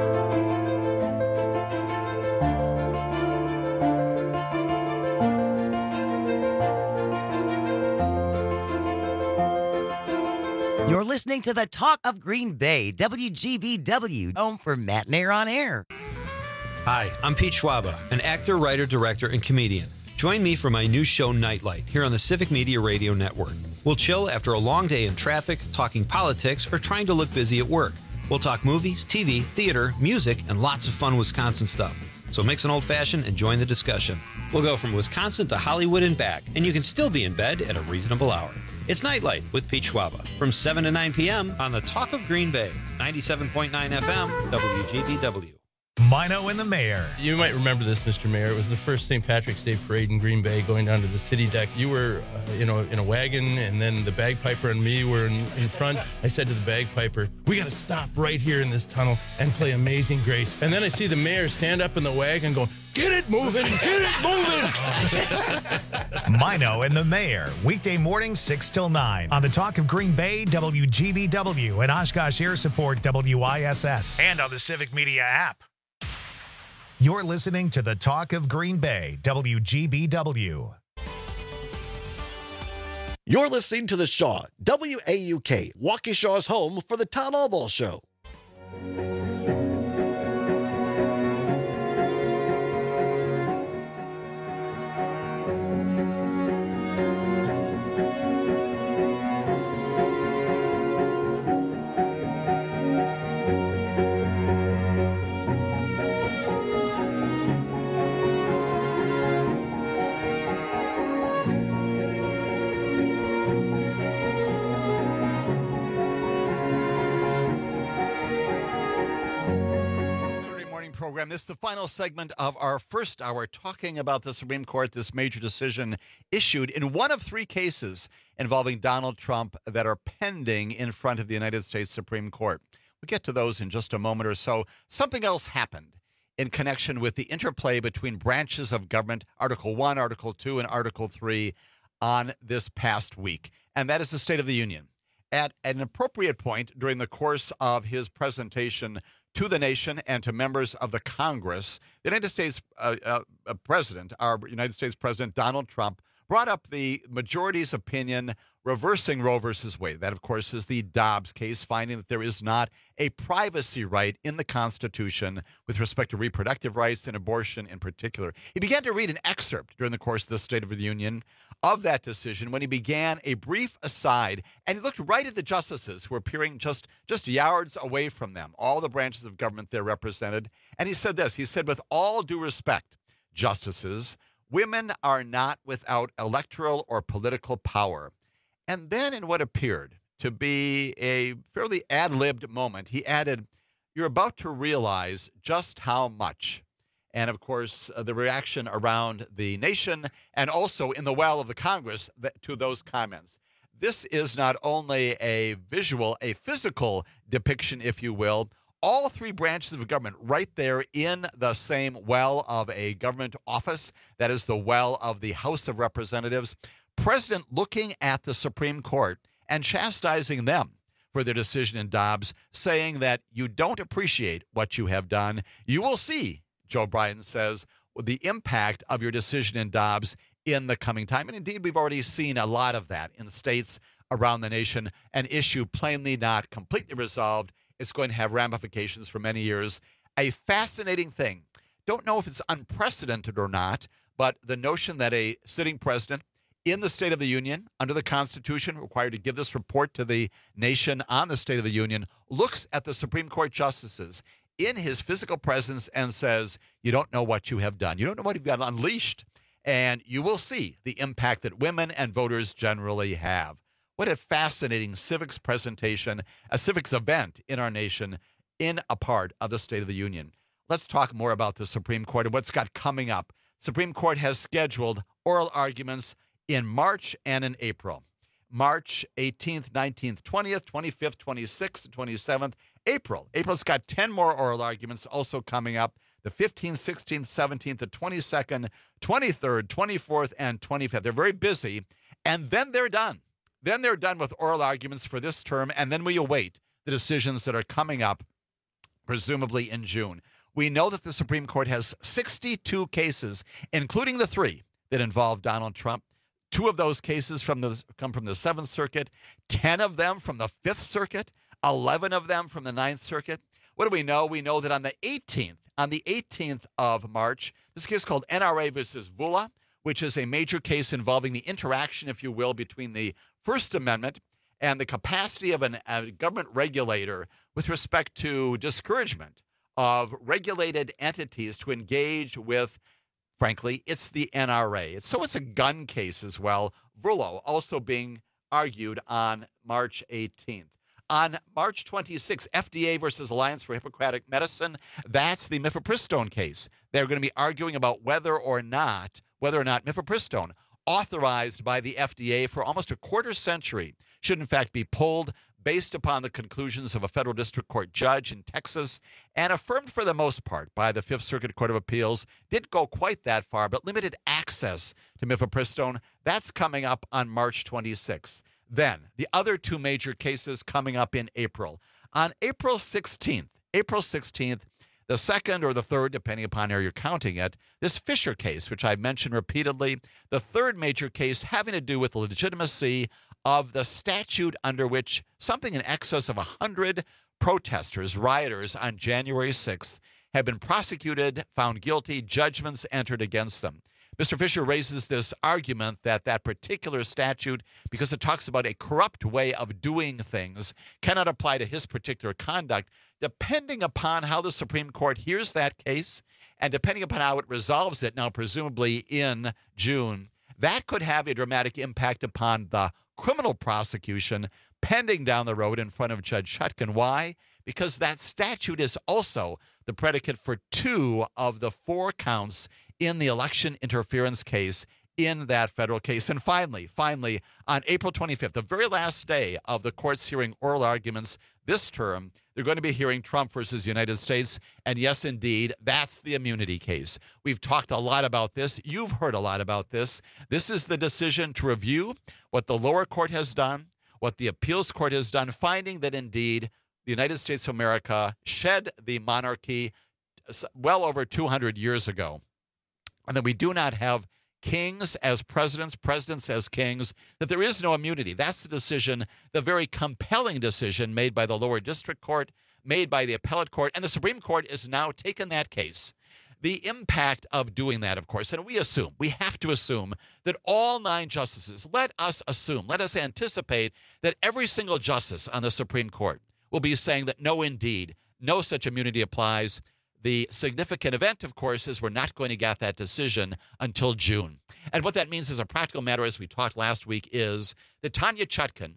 You're listening to the Talk of Green Bay, WGBW, home for Matt and Air on Air. Hi, I'm Pete Schwaba, an actor, writer, director, and comedian. Join me for my new show, Nightlight, here on the Civic Media Radio Network. We'll chill after a long day in traffic, talking politics, or trying to look busy at work. We'll talk movies, TV, theater, music, and lots of fun Wisconsin stuff. So mix an old-fashioned and join the discussion. We'll go from Wisconsin to Hollywood and back, and you can still be in bed at a reasonable hour. It's Nightlight with Pete Schwaba from 7 to 9 p.m. on the Talk of Green Bay, 97.9 FM, WGBW. Mino and the Mayor. You might remember this, Mr. Mayor. It was the first St. Patrick's Day parade in Green Bay, going down to the city deck. You were, in a wagon, and then the bagpiper and me were in front. I said to the bagpiper, "We got to stop right here in this tunnel and play Amazing Grace." And then I see the mayor stand up in the wagon going, "Get it moving, get it moving." Mino and the Mayor, weekday mornings 6 till 9 on the Talk of Green Bay, WGBW, and Oshkosh Air Support, WISS, and on the Civic Media app. You're listening to the Talk of Green Bay, WGBW. You're listening to the Shaw, WAUK, Waukesha's home for the Todd Albaugh Show. Program. This is the final segment of our first hour talking about the Supreme Court, this major decision issued in one of three cases involving Donald Trump that are pending in front of the United States Supreme Court. We'll get to those in just a moment or so. Something else happened in connection with the interplay between branches of government, Article 1, Article 2, and Article 3 on this past week, and that is the State of the Union. At an appropriate point during the course of his presentation to the nation and to members of the Congress, the United States President, our United States President Donald Trump, brought up the majority's opinion reversing Roe versus Wade. That, of course, is the Dobbs case, finding that there is not a privacy right in the Constitution with respect to reproductive rights and abortion in particular. He began to read an excerpt during the course of the State of the Union of that decision when he began a brief aside, and he looked right at the justices who were appearing just yards away from them, all the branches of government there represented, and he said this. He said, "With all due respect, justices, women are not without electoral or political power." And then in what appeared to be a fairly ad-libbed moment, he added, "You're about to realize just how much." And, of course, the reaction around the nation and also in the well of the Congress to those comments. This is not only a visual, a physical depiction, if you will, all three branches of government right there in the same well of a government office, that is the well of the House of Representatives. President looking at the Supreme Court and chastising them for their decision in Dobbs, saying that you don't appreciate what you have done. You will see, Joe Biden says, the impact of your decision in Dobbs in the coming time. And indeed, we've already seen a lot of that in states around the nation, an issue plainly not completely resolved. It's going to have ramifications for many years. A fascinating thing. Don't know if it's unprecedented or not, but the notion that a sitting president in the State of the Union, under the Constitution, required to give this report to the nation on the State of the Union, looks at the Supreme Court justices in his physical presence and says, you don't know what you have done. You don't know what you've got unleashed, and you will see the impact that women and voters generally have. What a fascinating civics presentation, a civics event in our nation in a part of the State of the Union. Let's talk more about the Supreme Court and what's got coming up. Supreme Court has scheduled oral arguments in March and in April. March 18th, 19th, 20th, 25th, 26th, and 27th. April's got 10 more oral arguments also coming up. The 15th, 16th, 17th, the 22nd, 23rd, 24th, and 25th. They're very busy, and then they're done. Then they're done with oral arguments for this term, and then we await the decisions that are coming up, presumably in June. We know that the Supreme Court has 62 cases, including the 3 that involve Donald Trump. 2 of those cases come from the 7th Circuit, 10 of them from the 5th Circuit, 11 of them from the 9th Circuit. What do we know? We know that on the 18th of March, this case called NRA versus Vula, which is a major case involving the interaction, if you will, between the First Amendment and the capacity of a government regulator with respect to discouragement of regulated entities to engage with, frankly, it's the NRA. So it's a gun case as well. Verlo also being argued on March 18th. On March 26th, FDA versus Alliance for Hippocratic Medicine, that's the mifepristone case. They're going to be arguing about whether or not mifepristone, authorized by the FDA for almost a quarter century, should in fact be pulled based upon the conclusions of a federal district court judge in Texas and affirmed for the most part by the Fifth Circuit Court of Appeals. Didn't go quite that far, but limited access to mifepristone. That's coming up on March 26th. Then the other two major cases coming up in April. On April 16th, the second or the third, depending upon how you're counting it, this Fisher case, which I've mentioned repeatedly, the third major case having to do with the legitimacy of the statute under which something in excess of 100 protesters, rioters on January 6th have been prosecuted, found guilty, judgments entered against them. Mr. Fisher raises this argument that that particular statute, because it talks about a corrupt way of doing things, cannot apply to his particular conduct. Depending upon how the Supreme Court hears that case and depending upon how it resolves it now, presumably in June, that could have a dramatic impact upon the criminal prosecution pending down the road in front of Judge Chutkan. Why? Because that statute is also the predicate for 2 of the 4 counts in the election interference case in that federal case. And finally, on April 25th, the very last day of the court's hearing oral arguments this term, they're going to be hearing Trump versus United States. And yes, indeed, that's the immunity case. We've talked a lot about this. You've heard a lot about this. This is the decision to review what the lower court has done, what the appeals court has done, finding that indeed the United States of America shed the monarchy well over 200 years ago, and that we do not have kings as presidents, presidents as kings, that there is no immunity. That's the decision, the very compelling decision made by the lower district court, made by the appellate court, and the Supreme Court is now taking that case. The impact of doing that, of course, and we have to assume that all 9 justices, let us anticipate that every single justice on the Supreme Court will be saying that no, indeed, no such immunity applies. The significant event, of course, is we're not going to get that decision until June. And what that means as a practical matter, as we talked last week, is that Tanya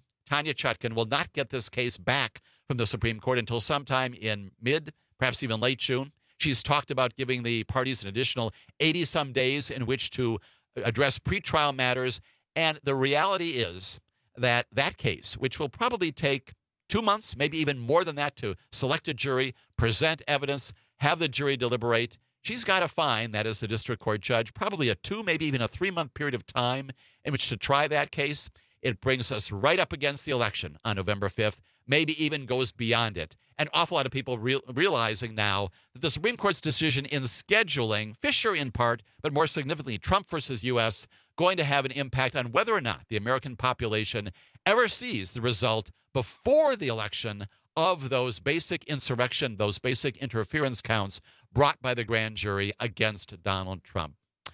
Chutkan will not get this case back from the Supreme Court until sometime in mid, perhaps even late June. She's talked about giving the parties an additional 80-some days in which to address pretrial matters. And the reality is that that case, which will probably take 2 months, maybe even more than that, to select a jury, present evidence, have the jury deliberate, she's got to find, that is the district court judge, probably a 2, maybe even a 3-month period of time in which to try that case. It brings us right up against the election on November 5th, maybe even goes beyond it. An awful lot of people realizing now that the Supreme Court's decision in scheduling Fisher in part, but more significantly Trump versus U.S., going to have an impact on whether or not the American population ever sees the result before the election of those basic insurrection, those basic interference counts brought by the grand jury against Donald Trump.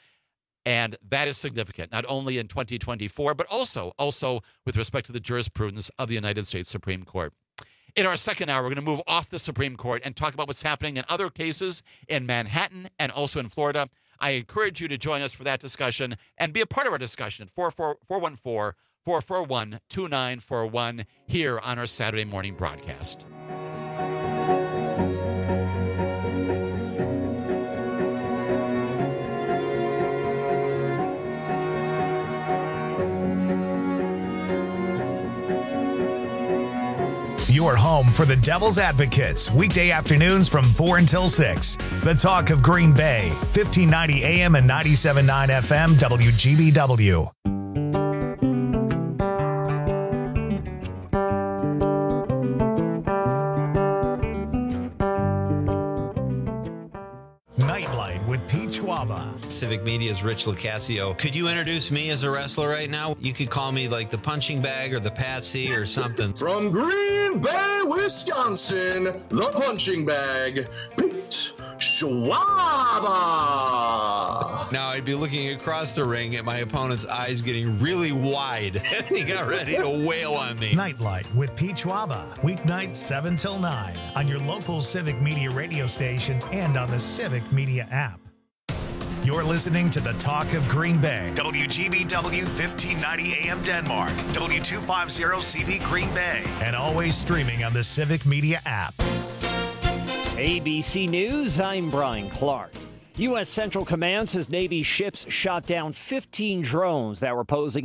And that is significant, not only in 2024, but also with respect to the jurisprudence of the United States Supreme Court. In our second hour, we're going to move off the Supreme Court and talk about what's happening in other cases in Manhattan and also in Florida. I encourage you to join us for that discussion and be a part of our discussion at 414-441-2941 here on our Saturday morning broadcast. Your home for the Devil's Advocates, weekday afternoons from 4 until 6. The Talk of Green Bay, 1590 AM and 97.9 FM, WGBW. with Pete Schwaba. Civic Media's Rich Lucasio. Could you introduce me as a wrestler right now? You could call me like the punching bag or the Patsy or something. From Green Bay, Wisconsin, the punching bag, Pete Schwaba. Now I'd be looking across the ring at my opponent's eyes getting really wide as he got ready to wail on me. Nightlight with Pete Schwaba. Weeknights 7 till 9 on your local Civic Media radio station and on the Civic Media app. You're listening to the Talk of Green Bay. WGBW 1590 AM Denmark. W250CV Green Bay. And always streaming on the Civic Media app. ABC News, I'm Brian Clark. U.S. Central Command says Navy ships shot down 15 drones that were posing